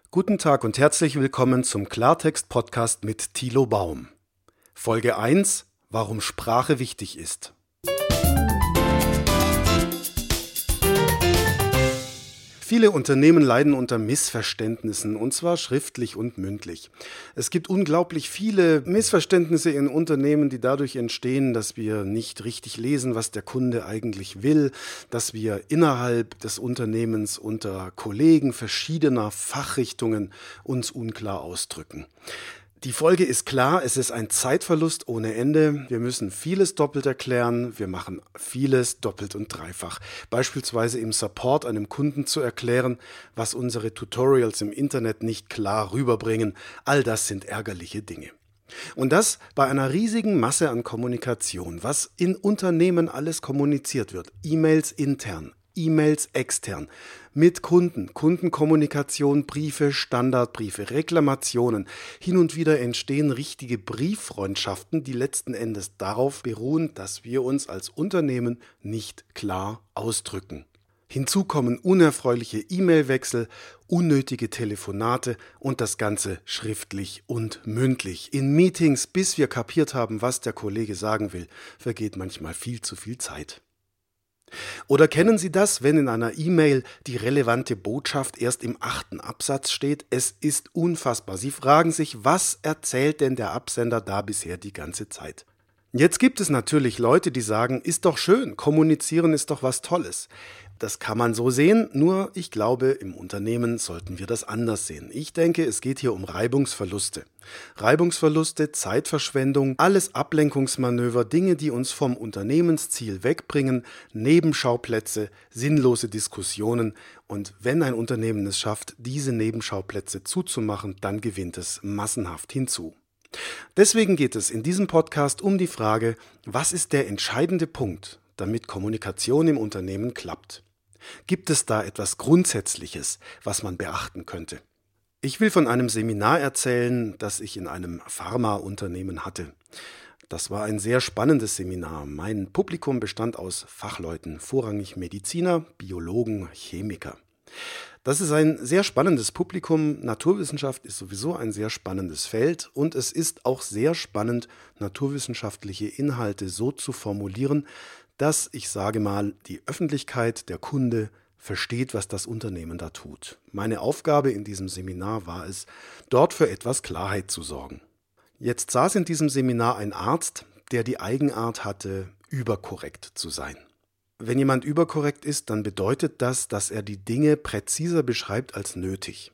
Guten Tag und herzlich willkommen zum Klartext-Podcast mit Thilo Baum. Folge 1: Warum Sprache wichtig ist. Viele Unternehmen leiden unter Missverständnissen, und zwar schriftlich und mündlich. Es gibt unglaublich viele Missverständnisse in Unternehmen, die dadurch entstehen, dass wir nicht richtig lesen, was der Kunde eigentlich will, dass wir innerhalb des Unternehmens unter Kollegen verschiedener Fachrichtungen uns unklar ausdrücken. Die Folge ist klar, es ist ein Zeitverlust ohne Ende. Wir müssen vieles doppelt erklären, wir machen vieles doppelt und dreifach. Beispielsweise im Support einem Kunden zu erklären, was unsere Tutorials im Internet nicht klar rüberbringen. All das sind ärgerliche Dinge. Und das bei einer riesigen Masse an Kommunikation, was in Unternehmen alles kommuniziert wird. E-Mails intern, E-Mails extern, mit Kunden, Kundenkommunikation, Briefe, Standardbriefe, Reklamationen. Hin und wieder entstehen richtige Brieffreundschaften, die letzten Endes darauf beruhen, dass wir uns als Unternehmen nicht klar ausdrücken. Hinzu kommen unerfreuliche E-Mail-Wechsel, unnötige Telefonate und das Ganze schriftlich und mündlich. In Meetings, bis wir kapiert haben, was der Kollege sagen will, vergeht manchmal viel zu viel Zeit. Oder kennen Sie das, wenn in einer E-Mail die relevante Botschaft erst im 8. Absatz steht? Es ist unfassbar. Sie fragen sich, was erzählt denn der Absender da bisher die ganze Zeit? Jetzt gibt es natürlich Leute, die sagen, ist doch schön, kommunizieren ist doch was Tolles. Das kann man so sehen, nur ich glaube, im Unternehmen sollten wir das anders sehen. Ich denke, es geht hier um Reibungsverluste. Reibungsverluste, Zeitverschwendung, alles Ablenkungsmanöver, Dinge, die uns vom Unternehmensziel wegbringen, Nebenschauplätze, sinnlose Diskussionen. Und wenn ein Unternehmen es schafft, diese Nebenschauplätze zuzumachen, dann gewinnt es massenhaft hinzu. Deswegen geht es in diesem Podcast um die Frage, was ist der entscheidende Punkt, damit Kommunikation im Unternehmen klappt? Gibt es da etwas Grundsätzliches, was man beachten könnte? Ich will von einem Seminar erzählen, das ich in einem Pharmaunternehmen hatte. Das war ein sehr spannendes Seminar. Mein Publikum bestand aus Fachleuten, vorrangig Mediziner, Biologen, Chemiker. Das ist ein sehr spannendes Publikum. Naturwissenschaft ist sowieso ein sehr spannendes Feld und es ist auch sehr spannend, naturwissenschaftliche Inhalte so zu formulieren, dass, ich sage mal, die Öffentlichkeit, der Kunde, versteht, was das Unternehmen da tut. Meine Aufgabe in diesem Seminar war es, dort für etwas Klarheit zu sorgen. Jetzt saß in diesem Seminar ein Arzt, der die Eigenart hatte, überkorrekt zu sein. Wenn jemand überkorrekt ist, dann bedeutet das, dass er die Dinge präziser beschreibt als nötig.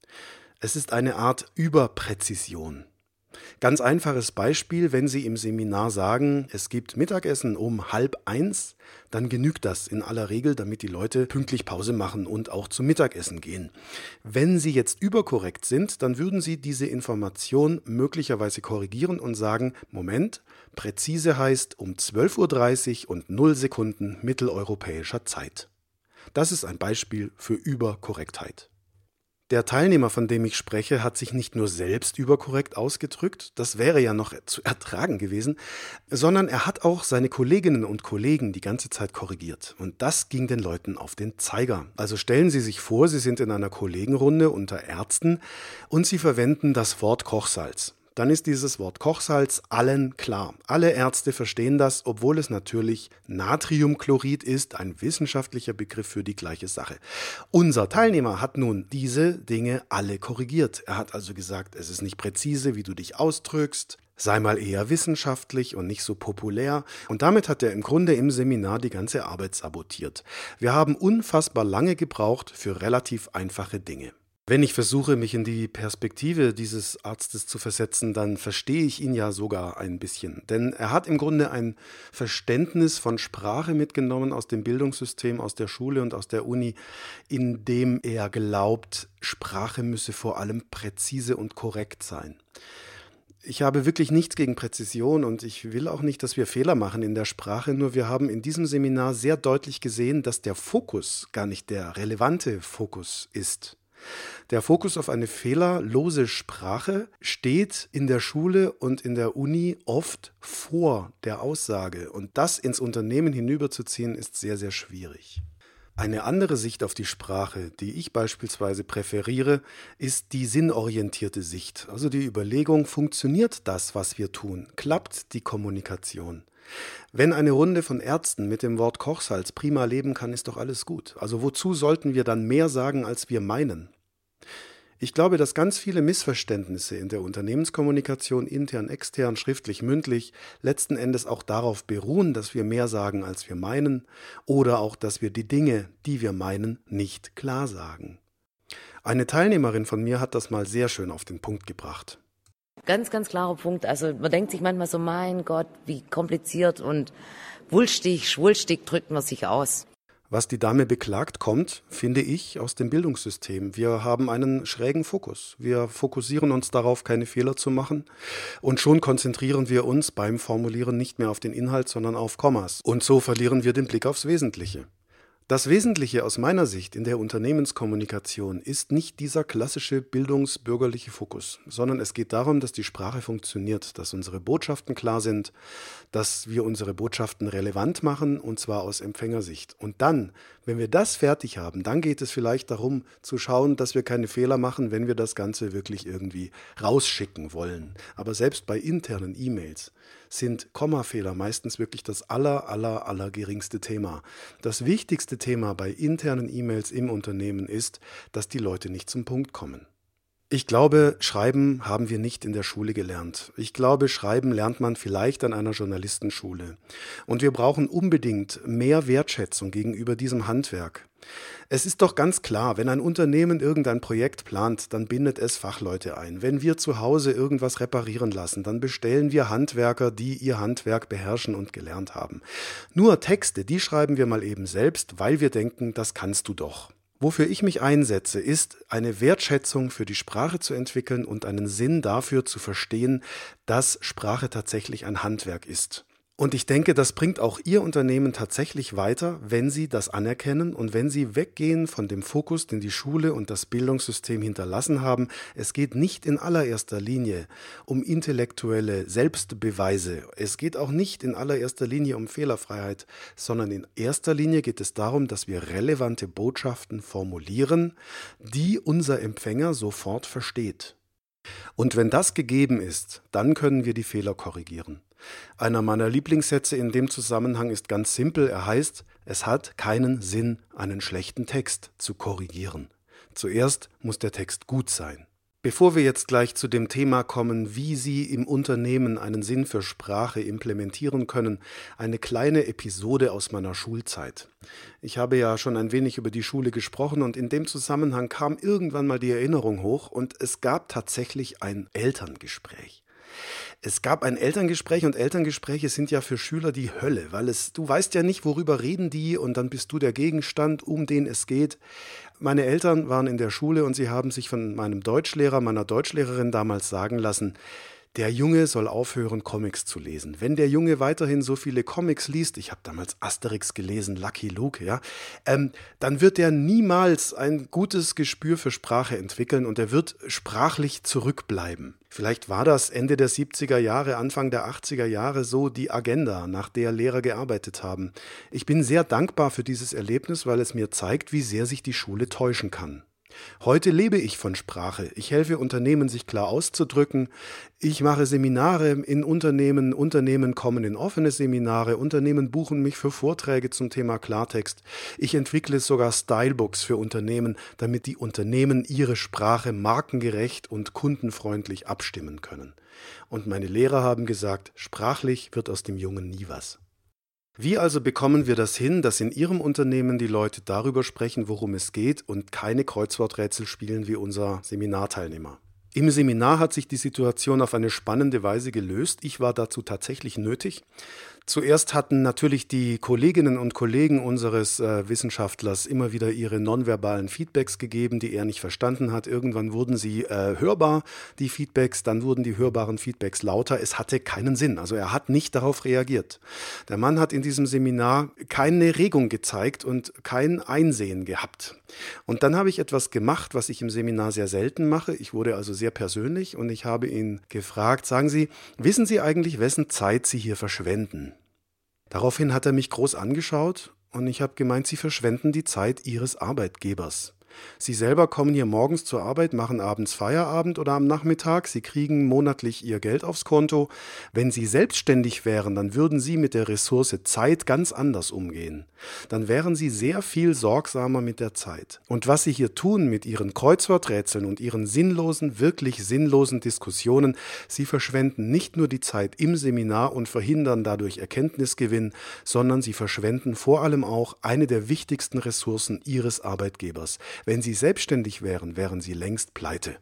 Es ist eine Art Überpräzision. Ganz einfaches Beispiel, wenn Sie im Seminar sagen, es gibt Mittagessen um 12:30, dann genügt das in aller Regel, damit die Leute pünktlich Pause machen und auch zum Mittagessen gehen. Wenn Sie jetzt überkorrekt sind, dann würden Sie diese Information möglicherweise korrigieren und sagen, Moment, präzise heißt um 12:30 und 0 Sekunden mitteleuropäischer Zeit. Das ist ein Beispiel für Überkorrektheit. Der Teilnehmer, von dem ich spreche, hat sich nicht nur selbst überkorrekt ausgedrückt, das wäre ja noch zu ertragen gewesen, sondern er hat auch seine Kolleginnen und Kollegen die ganze Zeit korrigiert. Und das ging den Leuten auf den Zeiger. Also stellen Sie sich vor, Sie sind in einer Kollegenrunde unter Ärzten und Sie verwenden das Wort Kochsalz. Dann ist dieses Wort Kochsalz allen klar. Alle Ärzte verstehen das, obwohl es natürlich Natriumchlorid ist, ein wissenschaftlicher Begriff für die gleiche Sache. Unser Teilnehmer hat nun diese Dinge alle korrigiert. Er hat also gesagt, es ist nicht präzise, wie du dich ausdrückst, sei mal eher wissenschaftlich und nicht so populär. Und damit hat er im Grunde im Seminar die ganze Arbeit sabotiert. Wir haben unfassbar lange gebraucht für relativ einfache Dinge. Wenn ich versuche, mich in die Perspektive dieses Arztes zu versetzen, dann verstehe ich ihn ja sogar ein bisschen. Denn er hat im Grunde ein Verständnis von Sprache mitgenommen aus dem Bildungssystem, aus der Schule und aus der Uni, in dem er glaubt, Sprache müsse vor allem präzise und korrekt sein. Ich habe wirklich nichts gegen Präzision und ich will auch nicht, dass wir Fehler machen in der Sprache, nur wir haben in diesem Seminar sehr deutlich gesehen, dass der Fokus gar nicht der relevante Fokus ist. Der Fokus auf eine fehlerlose Sprache steht in der Schule und in der Uni oft vor der Aussage. Und das ins Unternehmen hinüberzuziehen, ist sehr, sehr schwierig. Eine andere Sicht auf die Sprache, die ich beispielsweise präferiere, ist die sinnorientierte Sicht. Also die Überlegung, funktioniert das, was wir tun? Klappt die Kommunikation? Wenn eine Runde von Ärzten mit dem Wort Kochsalz prima leben kann, ist doch alles gut. Also wozu sollten wir dann mehr sagen, als wir meinen? Ich glaube, dass ganz viele Missverständnisse in der Unternehmenskommunikation, intern, extern, schriftlich, mündlich, letzten Endes auch darauf beruhen, dass wir mehr sagen, als wir meinen, oder auch, dass wir die Dinge, die wir meinen, nicht klar sagen. Eine Teilnehmerin von mir hat das mal sehr schön auf den Punkt gebracht. Ganz, ganz klarer Punkt. Also man denkt sich manchmal so, mein Gott, wie kompliziert und wulstig, schwulstig drückt man sich aus. Was die Dame beklagt, kommt, finde ich, aus dem Bildungssystem. Wir haben einen schrägen Fokus. Wir fokussieren uns darauf, keine Fehler zu machen. Und schon konzentrieren wir uns beim Formulieren nicht mehr auf den Inhalt, sondern auf Kommas. Und so verlieren wir den Blick aufs Wesentliche. Das Wesentliche aus meiner Sicht in der Unternehmenskommunikation ist nicht dieser klassische bildungsbürgerliche Fokus, sondern es geht darum, dass die Sprache funktioniert, dass unsere Botschaften klar sind, dass wir unsere Botschaften relevant machen, und zwar aus Empfängersicht. Und dann, wenn wir das fertig haben, dann geht es vielleicht darum zu schauen, dass wir keine Fehler machen, wenn wir das Ganze wirklich irgendwie rausschicken wollen. Aber selbst bei internen E-Mails sind Kommafehler meistens wirklich das allergeringste Thema. Das wichtigste Thema bei internen E-Mails im Unternehmen ist, dass die Leute nicht zum Punkt kommen. Ich glaube, Schreiben haben wir nicht in der Schule gelernt. Ich glaube, Schreiben lernt man vielleicht an einer Journalistenschule. Und wir brauchen unbedingt mehr Wertschätzung gegenüber diesem Handwerk. Es ist doch ganz klar, wenn ein Unternehmen irgendein Projekt plant, dann bindet es Fachleute ein. Wenn wir zu Hause irgendwas reparieren lassen, dann bestellen wir Handwerker, die ihr Handwerk beherrschen und gelernt haben. Nur Texte, die schreiben wir mal eben selbst, weil wir denken, das kannst du doch. Wofür ich mich einsetze, ist, eine Wertschätzung für die Sprache zu entwickeln und einen Sinn dafür zu verstehen, dass Sprache tatsächlich ein Handwerk ist. Und ich denke, das bringt auch Ihr Unternehmen tatsächlich weiter, wenn Sie das anerkennen und wenn Sie weggehen von dem Fokus, den die Schule und das Bildungssystem hinterlassen haben. Es geht nicht in allererster Linie um intellektuelle Selbstbeweise. Es geht auch nicht in allererster Linie um Fehlerfreiheit, sondern in erster Linie geht es darum, dass wir relevante Botschaften formulieren, die unser Empfänger sofort versteht. Und wenn das gegeben ist, dann können wir die Fehler korrigieren. Einer meiner Lieblingssätze in dem Zusammenhang ist ganz simpel. Er heißt, es hat keinen Sinn, einen schlechten Text zu korrigieren. Zuerst muss der Text gut sein. Bevor wir jetzt gleich zu dem Thema kommen, wie Sie im Unternehmen einen Sinn für Sprache implementieren können, eine kleine Episode aus meiner Schulzeit. Ich habe ja schon ein wenig über die Schule gesprochen und in dem Zusammenhang kam irgendwann mal die Erinnerung hoch und es gab tatsächlich ein Elterngespräch. Es gab ein Elterngespräch und Elterngespräche sind ja für Schüler die Hölle, weil du weißt ja nicht, worüber reden die und dann bist du der Gegenstand, um den es geht. Meine Eltern waren in der Schule und sie haben sich von meiner Deutschlehrerin damals sagen lassen, der Junge soll aufhören, Comics zu lesen. Wenn der Junge weiterhin so viele Comics liest, ich habe damals Asterix gelesen, Lucky Luke, ja, dann wird er niemals ein gutes Gespür für Sprache entwickeln und er wird sprachlich zurückbleiben. Vielleicht war das Ende der 70er Jahre, Anfang der 80er Jahre so die Agenda, nach der Lehrer gearbeitet haben. Ich bin sehr dankbar für dieses Erlebnis, weil es mir zeigt, wie sehr sich die Schule täuschen kann. Heute lebe ich von Sprache. Ich helfe Unternehmen, sich klar auszudrücken. Ich mache Seminare in Unternehmen. Unternehmen kommen in offene Seminare. Unternehmen buchen mich für Vorträge zum Thema Klartext. Ich entwickle sogar Stylebooks für Unternehmen, damit die Unternehmen ihre Sprache markengerecht und kundenfreundlich abstimmen können. Und meine Lehrer haben gesagt, sprachlich wird aus dem Jungen nie was. Wie also bekommen wir das hin, dass in Ihrem Unternehmen die Leute darüber sprechen, worum es geht und keine Kreuzworträtsel spielen wie unser Seminarteilnehmer? Im Seminar hat sich die Situation auf eine spannende Weise gelöst. Ich war dazu tatsächlich nötig. Zuerst hatten natürlich die Kolleginnen und Kollegen unseres Wissenschaftlers immer wieder ihre nonverbalen Feedbacks gegeben, die er nicht verstanden hat. Irgendwann wurden sie hörbar, die Feedbacks, dann wurden die hörbaren Feedbacks lauter. Es hatte keinen Sinn, also er hat nicht darauf reagiert. Der Mann hat in diesem Seminar keine Regung gezeigt und kein Einsehen gehabt. Und dann habe ich etwas gemacht, was ich im Seminar sehr selten mache. Ich wurde also sehr persönlich und ich habe ihn gefragt, sagen Sie, wissen Sie eigentlich, wessen Zeit Sie hier verschwenden? Daraufhin hat er mich groß angeschaut Und ich habe gemeint, Sie verschwenden die Zeit Ihres Arbeitgebers. Sie selber kommen hier morgens zur Arbeit, machen abends Feierabend oder am Nachmittag. Sie kriegen monatlich Ihr Geld aufs Konto. Wenn Sie selbstständig wären, dann würden Sie mit der Ressource Zeit ganz anders umgehen. Dann wären Sie sehr viel sorgsamer mit der Zeit. Und was Sie hier tun mit Ihren Kreuzworträtseln und Ihren sinnlosen, wirklich sinnlosen Diskussionen, Sie verschwenden nicht nur die Zeit im Seminar und verhindern dadurch Erkenntnisgewinn, sondern Sie verschwenden vor allem auch eine der wichtigsten Ressourcen Ihres Arbeitgebers. Wenn Sie selbstständig wären, wären Sie längst pleite.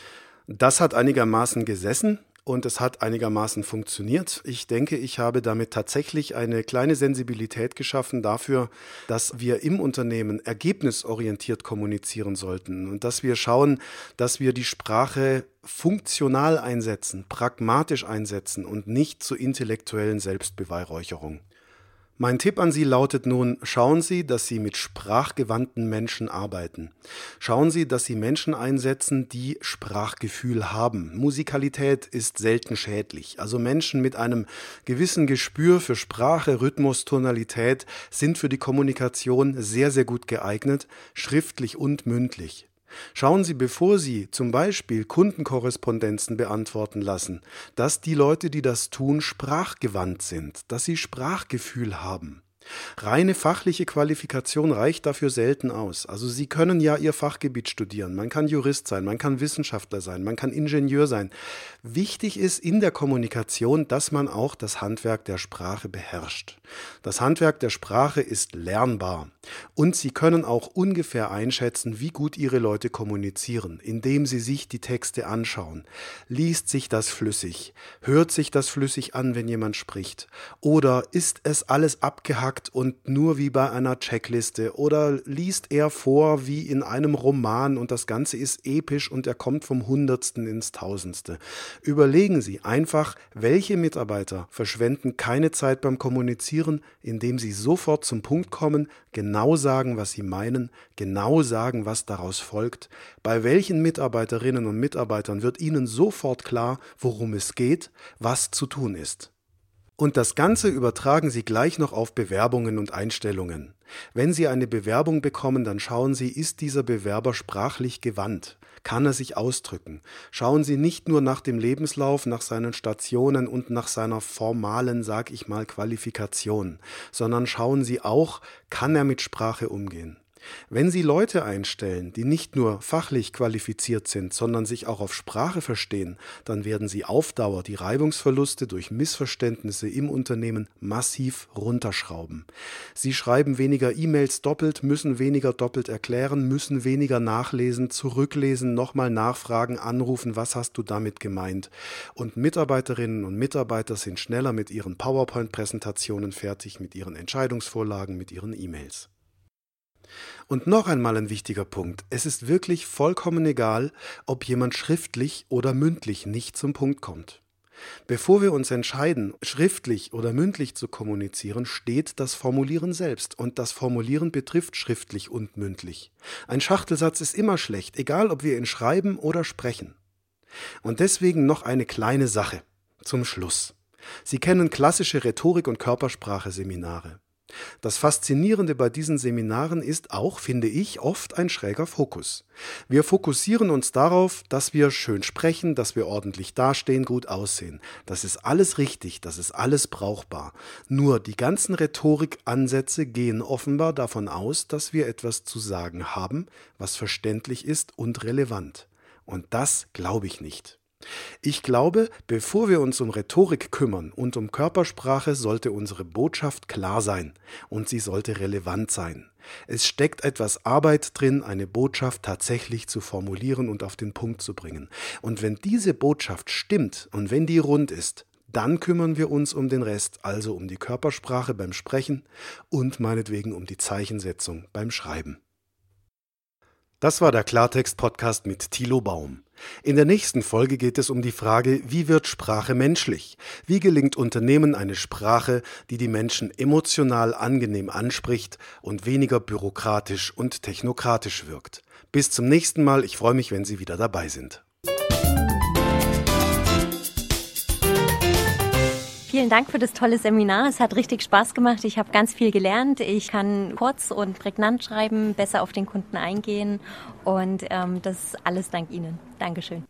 Das hat einigermaßen gesessen und es hat einigermaßen funktioniert. Ich denke, ich habe damit tatsächlich eine kleine Sensibilität geschaffen dafür, dass wir im Unternehmen ergebnisorientiert kommunizieren sollten und dass wir schauen, dass wir die Sprache funktional einsetzen, pragmatisch einsetzen und nicht zur intellektuellen Selbstbeweihräucherung. Mein Tipp an Sie lautet nun, schauen Sie, dass Sie mit sprachgewandten Menschen arbeiten. Schauen Sie, dass Sie Menschen einsetzen, die Sprachgefühl haben. Musikalität ist selten schädlich. Also Menschen mit einem gewissen Gespür für Sprache, Rhythmus, Tonalität sind für die Kommunikation sehr, sehr gut geeignet, schriftlich und mündlich. Schauen Sie, bevor Sie zum Beispiel Kundenkorrespondenzen beantworten lassen, dass die Leute, die das tun, sprachgewandt sind, dass sie Sprachgefühl haben. Reine fachliche Qualifikation reicht dafür selten aus. Also Sie können ja Ihr Fachgebiet studieren, man kann Jurist sein, man kann Wissenschaftler sein, man kann Ingenieur sein. Wichtig ist in der Kommunikation, dass man auch das Handwerk der Sprache beherrscht. Das Handwerk der Sprache ist lernbar und Sie können auch ungefähr einschätzen, wie gut Ihre Leute kommunizieren, indem Sie sich die Texte anschauen. Liest sich das flüssig? Hört sich das flüssig an, wenn jemand spricht? Oder ist es alles abgehackt und nur wie bei einer Checkliste? Oder liest er vor wie in einem Roman und das Ganze ist episch und er kommt vom Hundertsten ins Tausendste? Überlegen Sie einfach, welche Mitarbeiter verschwenden keine Zeit beim Kommunizieren, indem sie sofort zum Punkt kommen, genau sagen, was sie meinen, genau sagen, was daraus folgt. Bei welchen Mitarbeiterinnen und Mitarbeitern wird Ihnen sofort klar, worum es geht, was zu tun ist. Und das Ganze übertragen Sie gleich noch auf Bewerbungen und Einstellungen. Wenn Sie eine Bewerbung bekommen, dann schauen Sie, ist dieser Bewerber sprachlich gewandt? Kann er sich ausdrücken? Schauen Sie nicht nur nach dem Lebenslauf, nach seinen Stationen und nach seiner formalen, sag ich mal, Qualifikation, sondern schauen Sie auch, kann er mit Sprache umgehen? Wenn Sie Leute einstellen, die nicht nur fachlich qualifiziert sind, sondern sich auch auf Sprache verstehen, dann werden Sie auf Dauer die Reibungsverluste durch Missverständnisse im Unternehmen massiv runterschrauben. Sie schreiben weniger E-Mails doppelt, müssen weniger doppelt erklären, müssen weniger nachlesen, zurücklesen, nochmal nachfragen, anrufen, was hast du damit gemeint? Und Mitarbeiterinnen und Mitarbeiter sind schneller mit ihren PowerPoint-Präsentationen fertig, mit ihren Entscheidungsvorlagen, mit ihren E-Mails. Und noch einmal ein wichtiger Punkt. Es ist wirklich vollkommen egal, ob jemand schriftlich oder mündlich nicht zum Punkt kommt. Bevor wir uns entscheiden, schriftlich oder mündlich zu kommunizieren, steht das Formulieren selbst. Und das Formulieren betrifft schriftlich und mündlich. Ein Schachtelsatz ist immer schlecht, egal ob wir ihn schreiben oder sprechen. Und deswegen noch eine kleine Sache zum Schluss. Sie kennen klassische Rhetorik- und Körpersprache-Seminare. Das Faszinierende bei diesen Seminaren ist auch, finde ich, oft ein schräger Fokus. Wir fokussieren uns darauf, dass wir schön sprechen, dass wir ordentlich dastehen, gut aussehen. Das ist alles richtig, das ist alles brauchbar. Nur die ganzen Rhetorikansätze gehen offenbar davon aus, dass wir etwas zu sagen haben, was verständlich ist und relevant. Und das glaube ich nicht. Ich glaube, bevor wir uns um Rhetorik kümmern und um Körpersprache, sollte unsere Botschaft klar sein und sie sollte relevant sein. Es steckt etwas Arbeit drin, eine Botschaft tatsächlich zu formulieren und auf den Punkt zu bringen. Und wenn diese Botschaft stimmt und wenn die rund ist, dann kümmern wir uns um den Rest, also um die Körpersprache beim Sprechen und meinetwegen um die Zeichensetzung beim Schreiben. Das war der Klartext-Podcast mit Thilo Baum. In der nächsten Folge geht es um die Frage, wie wird Sprache menschlich? Wie gelingt Unternehmen eine Sprache, die die Menschen emotional angenehm anspricht und weniger bürokratisch und technokratisch wirkt? Bis zum nächsten Mal, ich freue mich, wenn Sie wieder dabei sind. vielen Dank für das tolle Seminar. Es hat richtig Spaß gemacht. Ich habe ganz viel gelernt. Ich kann kurz und prägnant schreiben, besser auf den Kunden eingehen und das alles dank Ihnen. Dankeschön.